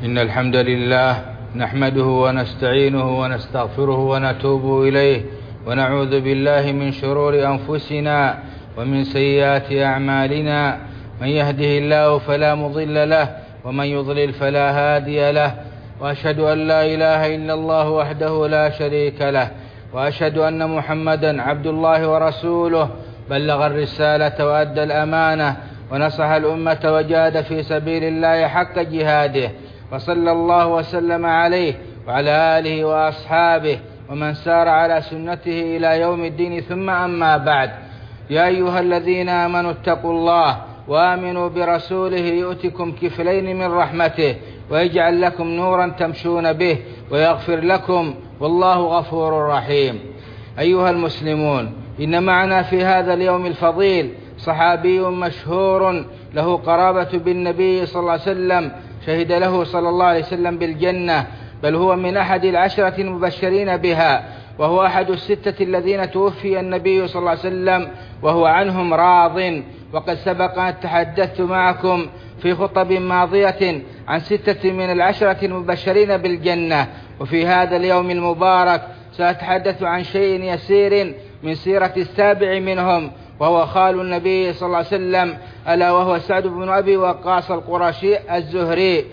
إن الحمد لله نحمده ونستعينه ونستغفره ونتوب إليه ونعوذ بالله من شرور أنفسنا ومن سيئات أعمالنا. من يهده الله فلا مضل له ومن يضلل فلا هادي له، وأشهد أن لا إله إلا الله وحده لا شريك له، وأشهد أن محمدا عبد الله ورسوله، بلغ الرسالة وأدى الأمانة ونصح الأمة وجاهد في سبيل الله حق جهاده، وصلى الله وسلم عليه وعلى آله وأصحابه ومن سار على سنته إلى يوم الدين. ثم أما بعد، يا أيها الذين آمنوا اتقوا الله وآمنوا برسوله يؤتكم كفلين من رحمته ويجعل لكم نورا تمشون به ويغفر لكم، والله غفور رحيم. أيها المسلمون، إن معنا في هذا اليوم الفضيل صحابي مشهور له قرابة بالنبي صلى الله عليه وسلم، شهد له صلى الله عليه وسلم بالجنة، بل هو من أحد العشرة المبشرين بها، وهو أحد الستة الذين توفي النبي صلى الله عليه وسلم وهو عنهم راض. وقد سبق أن تحدثت معكم في خطب ماضية عن ستة من العشرة المبشرين بالجنة، وفي هذا اليوم المبارك سأتحدث عن شيء يسير من سيرة السابع منهم، وهو خال النبي صلى الله عليه وسلم، ألا وهو سعد بن أبي وقاص القرشي الزهري،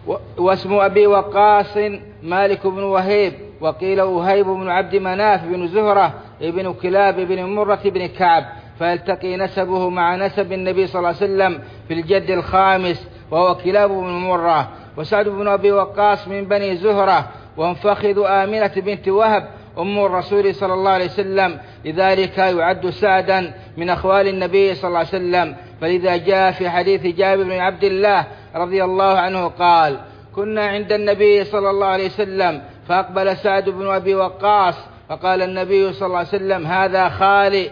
واسم أبي وقاص مالك بن وهيب، وقيل وهيب بن عبد مناف بن زهرة ابن كلاب بن مرة بن كعب، فيلتقي نسبه مع نسب النبي صلى الله عليه وسلم في الجد الخامس، وهو كلاب بن مرة. وسعد بن أبي وقاص من بني زهرة، وانفخذ آمنة بنت وهب أم الرسول صلى الله عليه وسلم، لذلك يعد سعدا من أخوال النبي صلى الله عليه وسلم. فلذا جاء في حديث جابر بن عبد الله رضي الله عنه قال: كنا عند النبي صلى الله عليه وسلم فأقبل سعد بن أبي وقاص فقال النبي صلى الله عليه وسلم: هذا خالي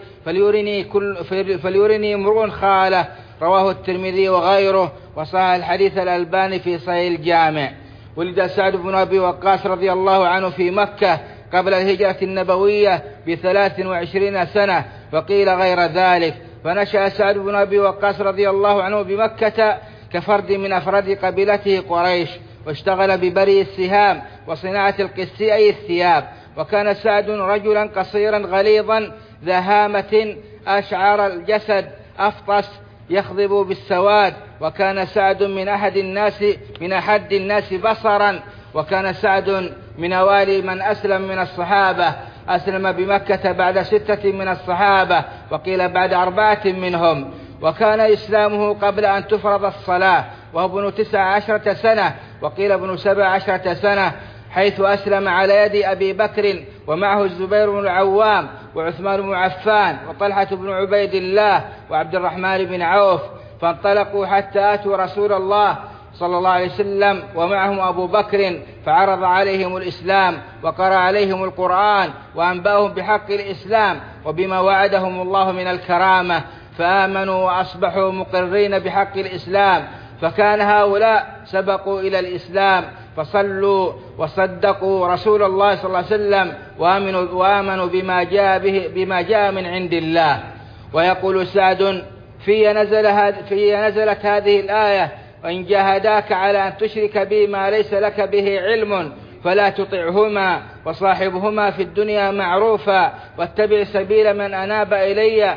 فليرني امرؤ خاله. رواه الترمذي وغيره، وصحح الحديث الألباني في صحيح الجامع. ولد سعد بن أبي وقاص رضي الله عنه في مكة قبل الهجرة النبوية ب23 سنة، وقيل غير ذلك. فنشأ سعد بن أبي وقاص رضي الله عنه بمكة كفرد من أفراد قبيلته قريش، واشتغل ببري السهام وصناعة القسي أي الثياب. وكان سعد رجلا قصيرا غليظا ذا هامة أشعر الجسد أفطس يخضب بالسواد. وكان سعد من أحد الناس بصرا. وكان سعد من أوائل من أسلم من الصحابة، أسلم بمكة بعد 6 من الصحابة، وقيل بعد 4 منهم. وكان إسلامه قبل أن تفرض الصلاة، وهو ابن 19 سنة، وقيل ابن 17 سنة، حيث أسلم على يد أبي بكر ومعه الزبير بن العوام وعثمان بن عفان وطلحة بن عبيد الله وعبد الرحمن بن عوف. فانطلقوا حتى أتوا رسول الله صلى الله عليه وسلم ومعهم أبو بكر، فعرض عليهم الإسلام وقرأ عليهم القرآن وأنبأهم بحق الإسلام وبما وعدهم الله من الكرامة، فآمنوا وأصبحوا مقرين بحق الإسلام. فكان هؤلاء سبقوا إلى الإسلام فصلوا وصدقوا رسول الله صلى الله عليه وسلم وآمنوا بما جاء من عند الله. ويقول سعد: في نزلت هذه الآية: وإن جاهداك على أن تشرك بي ما ليس لك به علم فلا تطعهما وصاحبهما في الدنيا معروفا واتبع سبيل من أناب إلي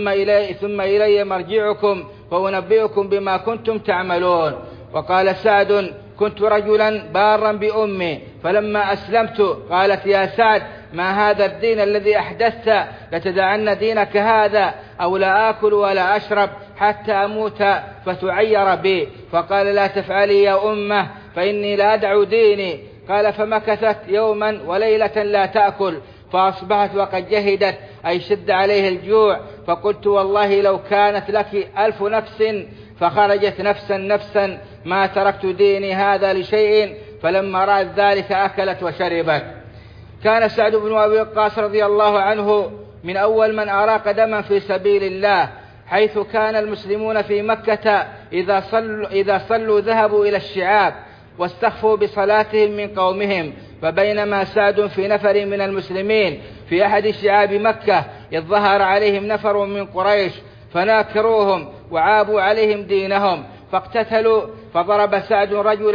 ثم إلي مرجعكم فأنبئكم بما كنتم تعملون. وقال سعد: كنت رجلا بارا بأمي، فلما أسلمت قالت: يا سعد، ما هذا الدين الذي أحدثت؟ لتدعن دينك هذا أو لا آكل ولا أشرب حتى أموت فتعير بي. فقال: لا تفعلي يا أمه، فإني لا أدع ديني. قال: فمكثت يوما وليلة لا تأكل، فأصبحت وقد جهدت أي شد عليه الجوع. فقلت: والله لو كانت لك 1000 نفس فخرجت نفسا ما تركت ديني هذا لشيء. فلما رأت ذلك أكلت وشربت. كان سعد بن أبي وقاص رضي الله عنه من أول من أراق دما في سبيل الله، حيث كان المسلمون في مكة إذا صلوا ذهبوا إلى الشعاب واستخفوا بصلاتهم من قومهم. فبينما سعد في نفر من المسلمين في أحد شعاب مكة، إذ ظهر عليهم نفر من قريش فناكروهم وعابوا عليهم دينهم، فاقتتلوا. فضرب سعد رجلا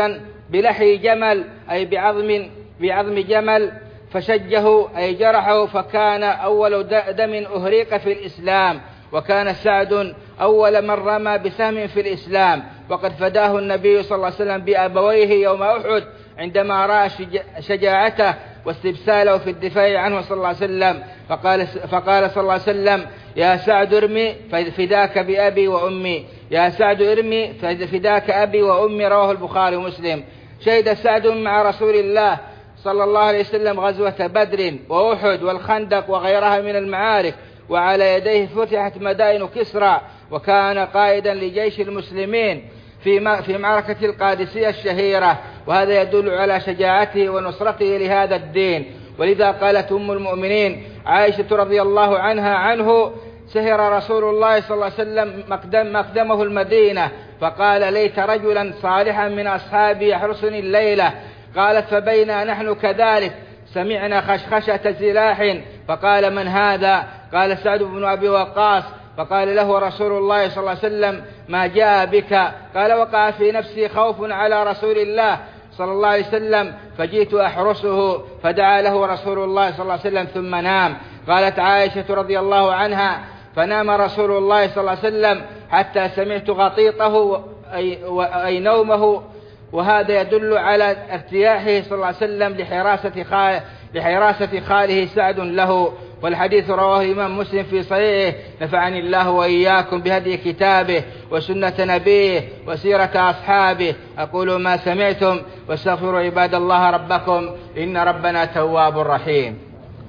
بلحي جمل أي بعظم جمل، فشجه أي جرحه، فكان أول دم أهريق في الإسلام، وكان سعد أول من رمى بسهم في الإسلام، وقد فداه النبي صلى الله عليه وسلم بأبويه يوم أحد عندما رأى شجاعته واستبساله في الدفاع عنه صلى الله عليه وسلم، فقال صلى الله عليه وسلم: يا سعد ارمي فداك بأبي وأمي، يا سعد ارمي فداك أبي وأمي. رواه البخاري ومسلم. شهد سعد مع رسول الله صلى الله عليه وسلم غزوة بدر وأحد والخندق وغيرها من المعارك، وعلى يديه فتحت مدائن كسرى، وكان قائدا لجيش المسلمين في معركة القادسية الشهيرة، وهذا يدل على شجاعته ونصرته لهذا الدين. ولذا قالت أم المؤمنين عائشة رضي الله عنه: سهر رسول الله صلى الله عليه وسلم مقدمه المدينة، فقال: ليت رجلا صالحا من أصحابي يحرسني الليلة. قالت: فبينا نحن كذلك سمعنا خشخشة سلاح، فقال: من هذا؟ قال: سعد بن أبي وقاص. فقال له رسول الله صلى الله عليه وسلم: ما جاء بك؟ قال: وقع في نفسي خوف على رسول الله صلى الله عليه وسلم، فجئت أحرسه، فدعا له رسول الله صلى الله عليه وسلم ثم نام. قالت عائشة رضي الله عنها: فنام رسول الله صلى الله عليه وسلم حتى سمعت غطيطه أي نومه، وهذا يدل على ارتياحه صلى الله عليه وسلم لحراسة خاله سعد له. والحديث رواه الإمام مسلم في صحيحه. نفعني الله وإياكم بهدي كتابه وسنة نبيه وسيرة أصحابه. أقول ما سمعتم واستغفروا عباد الله ربكم إن ربنا تواب رحيم.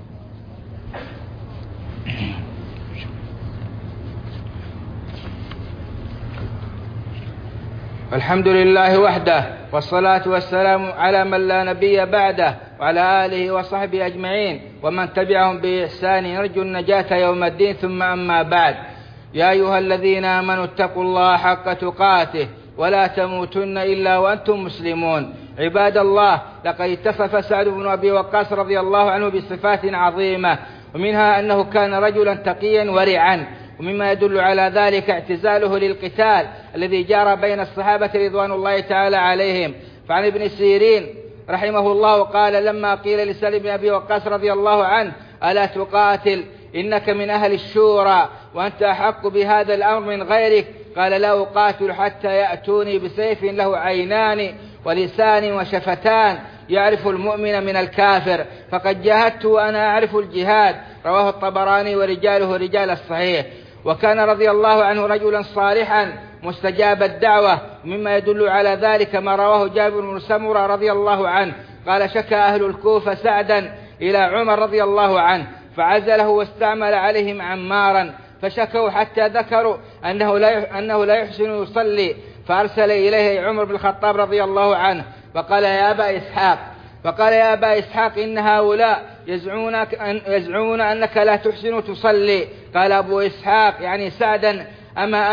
الحمد لله وحده، والصلاة والسلام على من لا نبي بعده، وعلى آله وصحبه أجمعين ومن تبعهم بإحسان يرجو النجاة يوم الدين. ثم أما بعد، يا أيها الذين آمنوا اتقوا الله حق تقاته ولا تموتن إلا وأنتم مسلمون. عباد الله، لقد اتصف سعد بن أبي وقاص رضي الله عنه بصفات عظيمة، ومنها أنه كان رجلا تقيا ورعا، ومما يدل على ذلك اعتزاله للقتال الذي جرى بين الصحابة رضوان الله تعالى عليهم. فعن ابن سيرين رحمه الله قال: لما قيل لسعد بن أبي وقاص رضي الله عنه: ألا تقاتل؟ إنك من أهل الشورى وأنت أحق بهذا الأمر من غيرك. قال: لا أقاتل حتى يأتوني بسيف له عينان ولسان وشفتان يعرف المؤمن من الكافر، فقد جاهدت وأنا أعرف الجهاد. رواه الطبراني ورجاله رجال الصحيح. وكان رضي الله عنه رجلا صالحا مستجاب الدعوة، مما يدل على ذلك ما رواه جابر بن سمرة رضي الله عنه قال: شكى أهل الكوفة سعدا إلى عمر رضي الله عنه، فعزله واستعمل عليهم عمارا، فشكوا حتى ذكروا أنه لا يحسن يصلي، فأرسل إليه عمر بن الخطاب رضي الله عنه فقال: يا أبا إسحاق إن هؤلاء يزعمون أنك لا تحسن تصلي. قال أبو إسحاق يعني سعدا: أما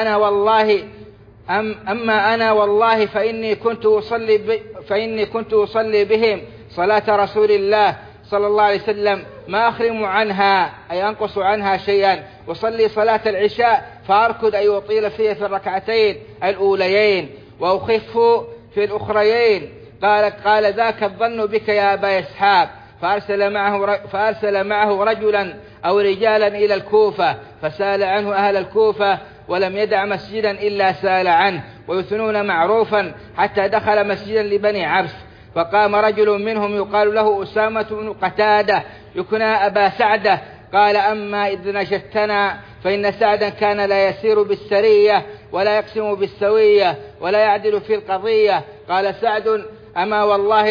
أنا والله فإني كنت أصلي بهم صلاة رسول الله صلى الله عليه وسلم ما أخرم عنها أي أنقص عنها شيئا، وصلي صلاة العشاء فأركض أي أطيل فيه في الركعتين الأوليين وأخف في الأخريين. قال ذاك الظن بك يا أبا إسحاق. فأرسل معه رجلا أو رجالا إلى الكوفة، فسأل عنه أهل الكوفة، ولم يدع مسجدا إلا سأل عنه، ويثنون معروفا حتى دخل مسجدا لبني عبس، فقام رجل منهم يقال له أسامة بن قتادة يكنى أبا سعدة. قال: أما إذ نشدتنا فإن سعدا كان لا يسير بالسرية ولا يقسم بالسوية ولا يعدل في القضية. قال سعد: أما والله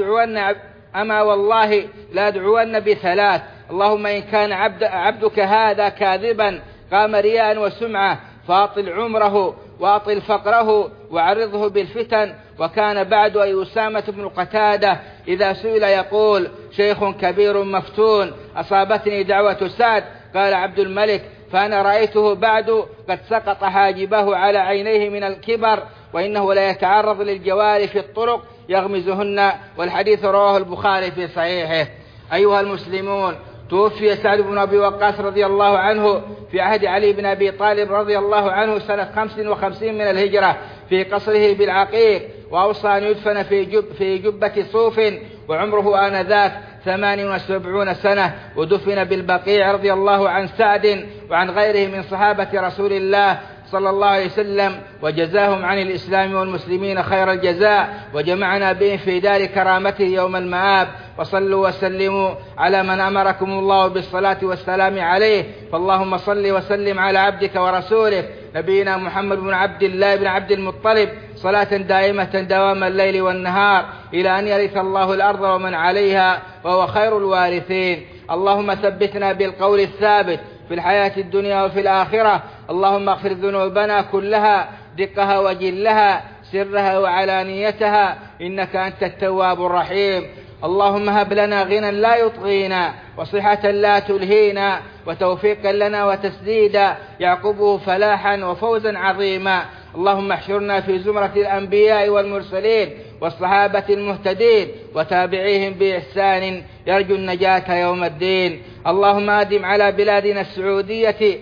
لا أدعون بثلاث: اللهم إن كان عبدك هذا كاذبا قام رياء وسمعة فاطل عمره واطل فقره وعرضه بالفتن. وكان بعد أي أسامة بن قتادة إذا سئل يقول: شيخ كبير مفتون أصابتني دعوة سعد. قال عبد الملك: فأنا رأيته بعد قد سقط حاجبه على عينيه من الكبر، وإنه لا يتعرض للجوار في الطرق يغمزهن. والحديث رواه البخاري في صحيحه. أيها المسلمون، توفي سعد بن أبي وقاص رضي الله عنه في عهد علي بن أبي طالب رضي الله عنه سنة 55 من الهجرة، في قصره بالعقيق، وأوصى أن يدفن في جبة صوف، وعمره آنذاك 78 سنة، ودفن بالبقيع رضي الله عن سعد وعن غيره من صحابة رسول الله صلى الله عليه وسلم، وجزاهم عن الإسلام والمسلمين خير الجزاء، وجمعنا بهم في دار كرامته يوم المآب. وصلوا وسلموا على من أمركم الله بالصلاة والسلام عليه، فاللهم صل وسلم على عبدك ورسولك نبينا محمد بن عبد الله بن عبد المطلب صلاة دائمة دوام الليل والنهار إلى أن يرث الله الأرض ومن عليها وهو خير الوارثين. اللهم ثبتنا بالقول الثابت في الحياة الدنيا وفي الآخرة. اللهم اغفر ذنوبنا كلها دقها وجلها سرها وعلانيتها إنك أنت التواب الرحيم. اللهم هب لنا غنى لا يطغينا، وصحة لا تلهينا، وتوفيقا لنا وتسديدا يعقبه فلاحا وفوزا عظيما. اللهم احشرنا في زمرة الأنبياء والمرسلين والصحابة المهتدين وتابعيهم بإحسان يرجو النجاة يوم الدين. اللهم أدم على بلادنا السعودية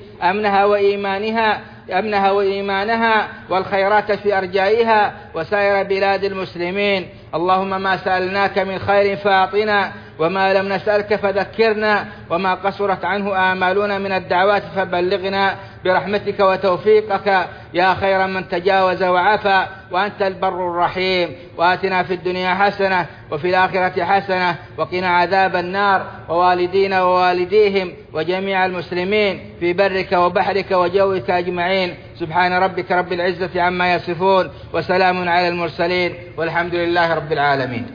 أمنها وإيمانها والخيرات في أرجائها وسائر بلاد المسلمين. اللهم ما سألناك من خير فأعطنا، وما لم نسألك فذكرنا، وما قصرت عنه آمالنا من الدعوات فبلغنا برحمتك وتوفيقك يا خير من تجاوز وعفى، وأنت البر الرحيم. وآتنا في الدنيا حسنة وفي الآخرة حسنة وقنا عذاب النار، ووالدينا ووالديهم وجميع المسلمين في برك وبحرك وجوك أجمعين. سبحان ربك رب العزة عما يصفون، وسلام على المرسلين، والحمد لله رب العالمين.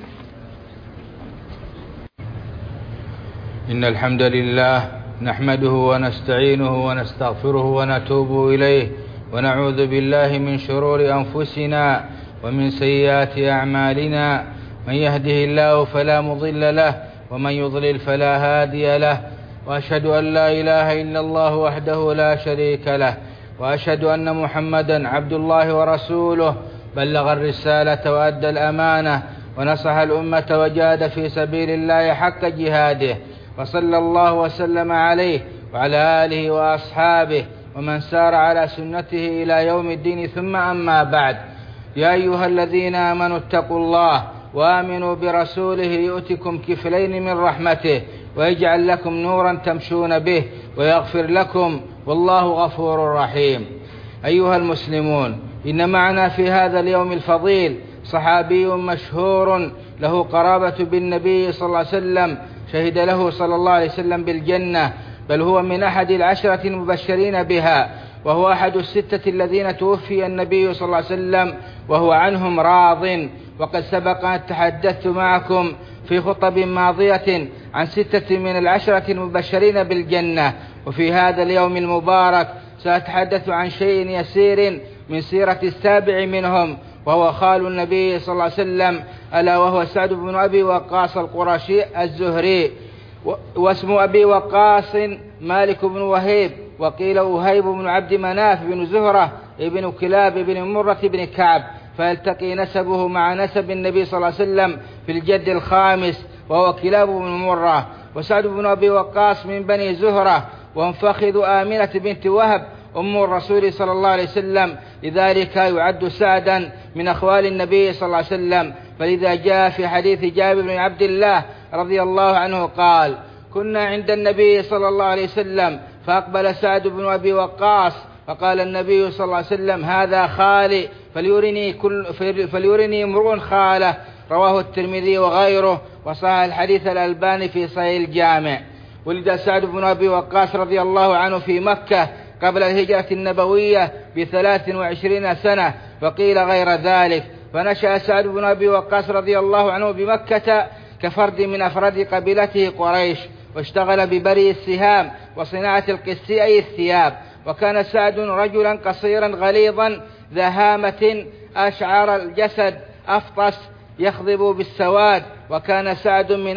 إن الحمد لله نحمده ونستعينه ونستغفره ونتوب إليه، ونعوذ بالله من شرور أنفسنا ومن سيئات أعمالنا. من يهده الله فلا مضل له، ومن يضلل فلا هادي له. وأشهد أن لا إله إلا الله وحده لا شريك له، وأشهد أن محمدا عبد الله ورسوله، بلغ الرسالة وأدى الأمانة ونصح الأمة وجاهد في سبيل الله حق جهاده، وصلى الله وسلم عليه وعلى آله وأصحابه ومن سار على سنته إلى يوم الدين. ثم أما بعد، يا أيها الذين آمنوا اتقوا الله وآمنوا برسوله يؤتكم كفلين من رحمته ويجعل لكم نورا تمشون به ويغفر لكم، والله غفور رحيم. أيها المسلمون، إن معنا في هذا اليوم الفضيل صحابي مشهور له قرابة بالنبي صلى الله عليه وسلم، شهد له صلى الله عليه وسلم بالجنة، بل هو من أحد العشرة المبشرين بها، وهو أحد الستة الذين توفي النبي صلى الله عليه وسلم وهو عنهم راض. وقد سبق أن تحدثت معكم في خطب ماضية عن ستة من العشرة المبشرين بالجنة، وفي هذا اليوم المبارك سأتحدث عن شيء يسير من سيرة السابع منهم، وهو خال النبي صلى الله عليه وسلم، ألا وهو سعد بن أبي وقاص القرشي الزهري. واسم أبي وقاص مالك بن وهيب، وقيل وهيب بن عبد مناف بن زهرة ابن كلاب بن مرة بن كعب، فيلتقي نسبه مع نسب النبي صلى الله عليه وسلم في الجد الخامس، وهو كلاب بن مرة. وسعد بن أبي وقاص من بني زهرة، وهم فخذ آمنة بنت وهب أم الرسول صلى الله عليه وسلم، لذلك يعد سعدا من أخوال النبي صلى الله عليه وسلم. فلذا جاء في حديث جابر بن عبد الله رضي الله عنه قال: كنا عند النبي صلى الله عليه وسلم، فأقبل سعد بن أبي وقاص، فقال النبي صلى الله عليه وسلم: هذا خالي، فليرني امرؤ خاله. رواه الترمذي وغيره، وصحح الحديث الألباني في صحيح الجامع. ولد سعد بن أبي وقاص رضي الله عنه في مكة قبل الهجرة النبوية ب23 سنة، وقيل غير ذلك. فنشأ سعد بن أبي وقاص رضي الله عنه بمكة كفرد من أفراد قبيلته قريش، واشتغل ببري السهام وصناعة القس أي الثياب. وكان سعد رجلا قصيرا غليظا ذا هامة أشعر الجسد أفطس يخضب بالسواد. وكان سعد من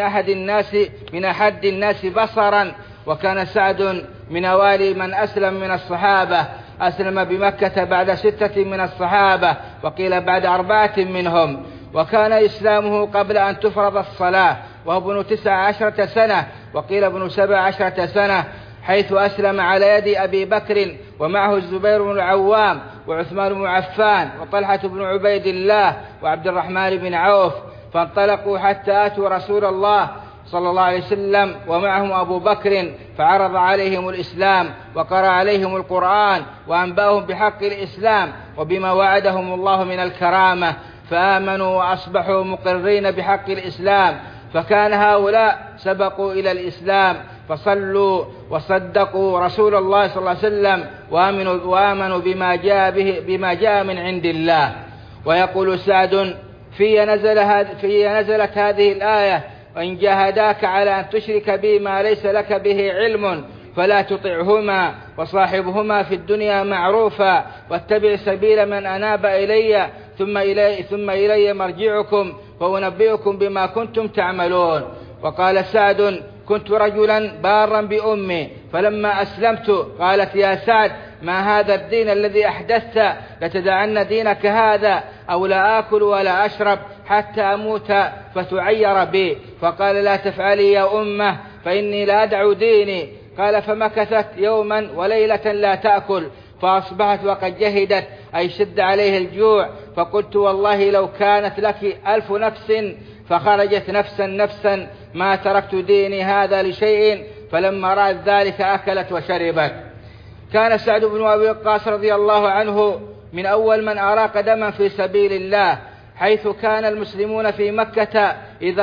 أحد الناس بصرا. وكان سعد من أوائل من أسلم من الصحابة، أسلم بمكة بعد 6 من الصحابة، وقيل بعد 4 منهم. وكان إسلامه قبل أن تفرض الصلاة، وهو ابن 19 سنة، وقيل ابن 17 سنة. حيث أسلم على يد أبي بكر ومعه الزبير بن العوام وعثمان بن عفان وطلحة بن عبيد الله وعبد الرحمن بن عوف، فانطلقوا حتى أتوا رسول الله صلى الله عليه وسلم ومعهم أبو بكر، فعرض عليهم الإسلام وقرأ عليهم القرآن وأنبأهم بحق الإسلام وبما وعدهم الله من الكرامة، فآمنوا وأصبحوا مقرين بحق الإسلام. فكان هؤلاء سبقوا إلى الإسلام فصلوا وصدقوا رسول الله صلى الله عليه وسلم وآمنوا بما جاء من عند الله. ويقول سعد: في نزلت هذه الآية: وإن جاهداك على أن تشرك بي ما ليس لك به علم فلا تطعهما وصاحبهما في الدنيا معروفا واتبع سبيل من أناب إلي ثم إلي مرجعكم فأنبئكم بما كنتم تعملون. وقال سعد: كنت رجلا بارا بأمي، فلما أسلمت قالت: يا سعد، ما هذا الدين الذي أحدثت؟ لتدعن دينك هذا أو لا آكل ولا أشرب حتى أموت فتعير بي. فقال: لا تفعلي يا أمه، فإني لا أدع ديني. قال: فمكثت يوما وليلة لا تأكل، فأصبحت وقد جهدت، أي شد عليه الجوع. فقلت: والله لو كانت لك 1000 نفس فخرجت نفسا ما تركت ديني هذا لشيء. فلما رأت ذلك أكلت وشربت. كان سعد بن أبي وقاص رضي الله عنه من أول من دما في سبيل الله، حيث كان المسلمون في مكة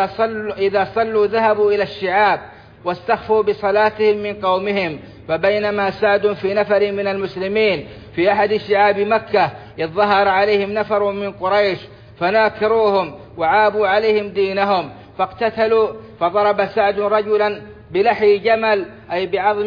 إذا صلوا ذهبوا إلى الشعاب واستخفوا بصلاتهم من قومهم. فبينما سعد في نفر من المسلمين في أحد شعاب مكة، إذ ظهر عليهم نفر من قريش فناكروهم وعابوا عليهم دينهم، فاقتتلوا. فضرب سعد رجلا بلحي جمل، أي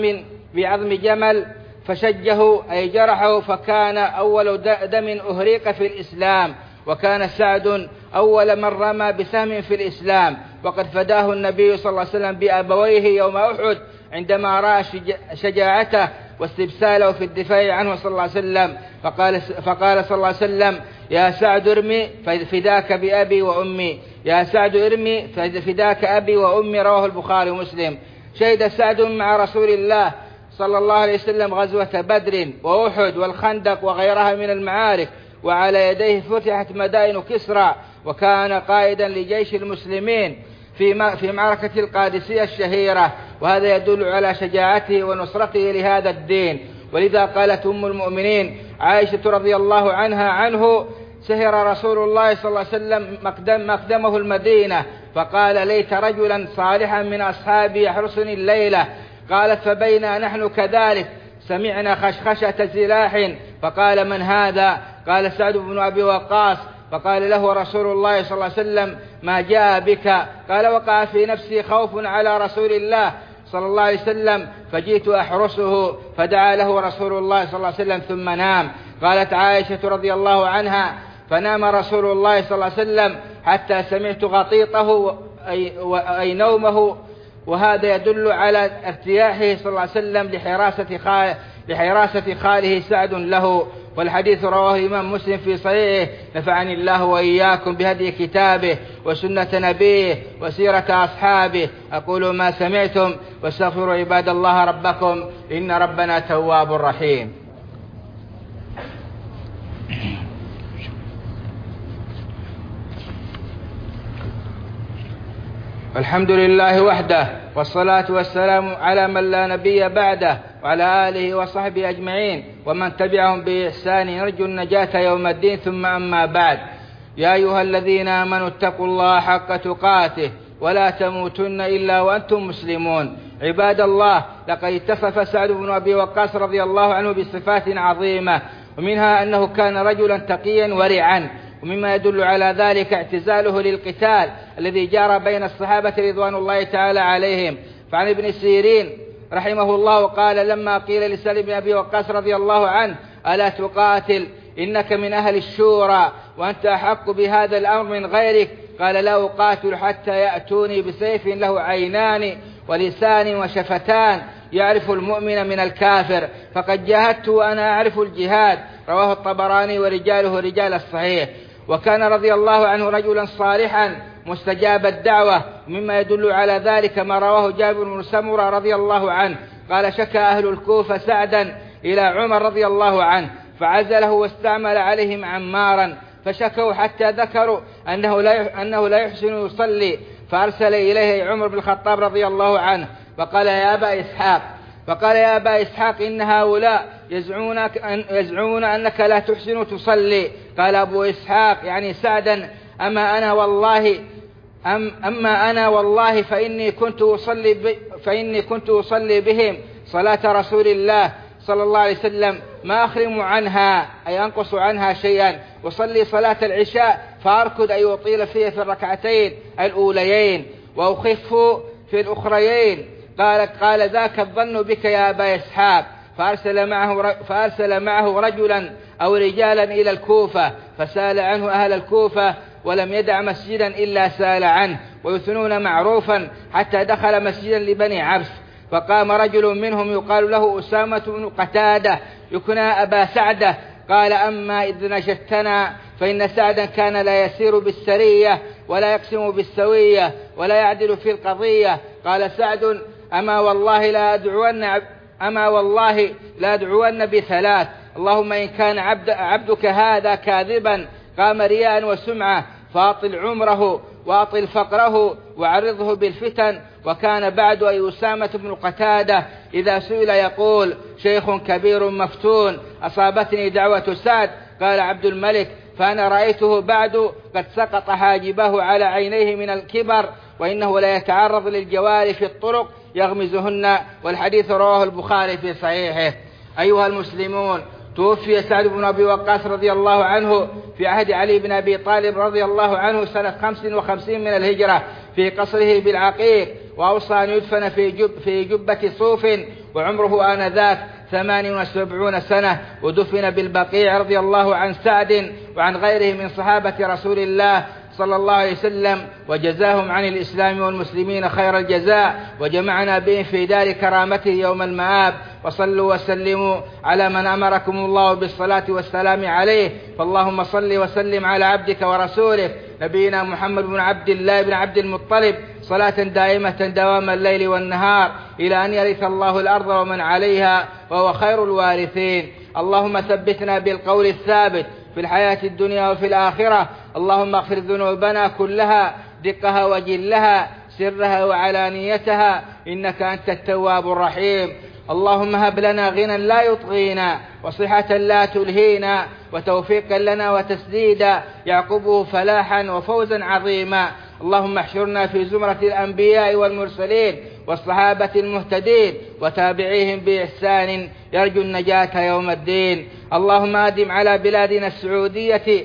بعظم جمل، فشجه، أي جرحه، فكان أول دم أهريق في الإسلام. وكان سعد أول من رمى بسهم في الإسلام، وقد فداه النبي صلى الله عليه وسلم بأبويه يوم أحد عندما رأى شجاعته واستبساله في الدفاع عنه صلى الله عليه وسلم. فقال صلى الله عليه وسلم: يا سعد ارمي فداك بأبي وأمي، يا سعد ارمي فداك أبي وأمي. رواه البخاري ومسلم. شهد سعد مع رسول الله صلى الله عليه وسلم غزوة بدر وأحد والخندق وغيرها من المعارك، وعلى يديه فتحت مدائن كسرى، وكان قائدا لجيش المسلمين في معركة القادسية الشهيرة، وهذا يدل على شجاعته ونصرته لهذا الدين. ولذا قالت أم المؤمنين عائشة رضي الله عنه: سهر رسول الله صلى الله عليه وسلم مقدمه المدينة، فقال: ليت رجلا صالحا من أصحابي يحرسني الليلة. قالت: فبينا نحن كذلك سمعنا خشخشة سلاح، فقال: من هذا؟ قال: سعد بن أبي وقاص. فقال له رسول الله صلى الله عليه وسلم: ما جاء بك؟ قال: وقع في نفسي خوف على رسول الله صلى الله عليه وسلم، فجئت أحرسه، فدعا له رسول الله صلى الله عليه وسلم ثم نام. قالت عائشة رضي الله عنها: فنام رسول الله صلى الله عليه وسلم حتى سمعت غطيطه أي نومه، وهذا يدل على ارتياحه صلى الله عليه وسلم لحراسة خاله سعد له. والحديث رواه الإمام مسلم في صحيحه. نفعني الله وإياكم بهدي كتابه وسنة نبيه وسيرة أصحابه. أقول ما سمعتم واستغفروا عباد الله ربكم إن ربنا تواب رحيم. الحمد لله وحده، والصلاة والسلام على من لا نبي بعده، وعلى آله وصحبه أجمعين ومن تبعهم بإحسان يرجو النجاة يوم الدين. ثم أما بعد، يا أيها الذين آمنوا اتقوا الله حق تقاته ولا تموتن إلا وأنتم مسلمون. عباد الله، لقد اتصف سعد بن أبي وقاص رضي الله عنه بصفات عظيمة، ومنها أنه كان رجلا تقيا ورعا، ومما يدل على ذلك اعتزاله للقتال الذي جرى بين الصحابة رضوان الله تعالى عليهم. فعن ابن سيرين رحمه الله قال: لما قيل لسعد بن أبي وقاص رضي الله عنه: ألا تقاتل؟ إنك من أهل الشورى وأنت أحق بهذا الأمر من غيرك. قال: لا أقاتل حتى يأتوني بسيف له عينان ولسان وشفتان يعرف المؤمن من الكافر، فقد جاهدت وأنا أعرف الجهاد. رواه الطبراني ورجاله رجال الصحيح. وكان رضي الله عنه رجلا صالحا مستجاب الدعوة، مما يدل على ذلك ما رواه جابر بن سمرة رضي الله عنه قال: شكى أهل الكوفة سعدا إلى عمر رضي الله عنه فعزله واستعمل عليهم عمارا، فشكوا حتى ذكروا أنه لا يحسن يصلي، فأرسل إليه عمر بن الخطاب رضي الله عنه فقال: يا أبا إسحاق إن هؤلاء يزعمون أنك لا تحسن تصلي. قال أبو إسحاق يعني سعدا: أما أنا والله فإني كنت أصلي بهم صلاة رسول الله صلى الله عليه وسلم ما أخرم عنها أي أنقص عنها شيئا، وصلي صلاة العشاء فأركض أي أطيل فيه في الركعتين الأوليين وأخف في الأخريين. قال: ذاك الظن بك يا أبا إسحاق. فأرسل معه رجلا أو رجالا إلى الكوفة فسأل عنه أهل الكوفة، ولم يدع مسجدا إلا سأل عنه، ويثنون معروفا حتى دخل مسجدا لبني عبس، فقام رجل منهم يقال له أسامة بن قتادة يكنى أبا سعدة، قال: أما إذ نشدتنا فإن سعدا كان لا يسير بالسرية ولا يقسم بالسوية ولا يعدل في القضية. قال سعد: أما والله لا أدعون بثلاث: اللهم إن كان عبدك هذا كاذبا قام رياء وسمعة فأطل عمره وأطل فقره وعرضه بالفتن. وكان بعد أي أسامة بن قتادة إذا سئل يقول: شيخ كبير مفتون أصابتني دعوة سعد. قال عبد الملك: فأنا رأيته بعد قد سقط حاجبه على عينيه من الكبر، وإنه لا يتعرض للجوار في الطرق يغمزهن. والحديث رواه البخاري في صحيحه. أيها المسلمون، توفي سعد بن أبي وقاص رضي الله عنه في عهد علي بن أبي طالب رضي الله عنه سنة 55 من الهجرة في قصره بالعقيق، وأوصى أن يدفن في جبة صوف، وعمره آنذاك 78 سنة، ودفن بالبقيع رضي الله عن سعد وعن غيره من صحابة رسول الله صلى الله عليه وسلم، وجزاهم عن الإسلام والمسلمين خير الجزاء، وجمعنا بهم في دار كرامته يوم المآب. وصلوا وسلموا على من أمركم الله بالصلاة والسلام عليه. فاللهم صل وسلم على عبدك ورسولك نبينا محمد بن عبد الله بن عبد المطلب صلاة دائمة دوام الليل والنهار إلى أن يرث الله الأرض ومن عليها وهو خير الوارثين. اللهم ثبتنا بالقول الثابت في الحياة الدنيا وفي الآخرة. اللهم اغفر ذنوبنا كلها دقها وجلها سرها وعلانيتها إنك أنت التواب الرحيم. اللهم هب لنا غنى لا يطغينا وصحة لا تلهينا وتوفيقا لنا وتسديدا يعقبه فلاحا وفوزا عظيما. اللهم احشرنا في زمرة الأنبياء والمرسلين والصحابة المهتدين وتابعيهم بإحسان يرجو النجاة يوم الدين. اللهم أدم على بلادنا السعودية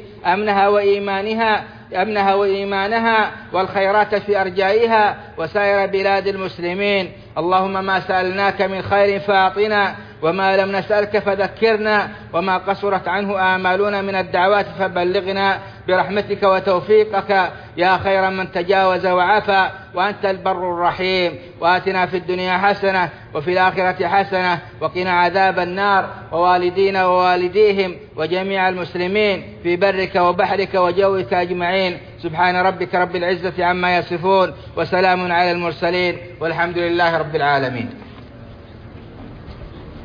أمنها وإيمانها والخيرات في أرجائها وسائر بلاد المسلمين. اللهم ما سألناك من خير فأعطنا، وما لم نسألك فذكرنا، وما قصرت عنه آمالنا من الدعوات فبلغنا برحمتك وتوفيقك يا خير من تجاوز وعفى، وأنت البر الرحيم. وآتنا في الدنيا حسنة وفي الآخرة حسنة وقنا عذاب النار، ووالدينا ووالديهم وجميع المسلمين في برك وبحرك وجوك أجمعين. سبحان ربك رب العزة عما يصفون، وسلام على المرسلين، والحمد لله رب العالمين.